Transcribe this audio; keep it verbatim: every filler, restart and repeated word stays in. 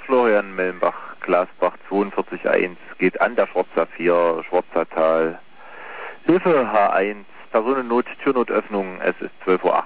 Florian Mellenbach, Glasbach zweiundvierzig eins, geht an der Schwarzer vier, Schwarzer Tal. Hilfe H eins, Personennot, Türnotöffnung, es ist zwölf Uhr acht.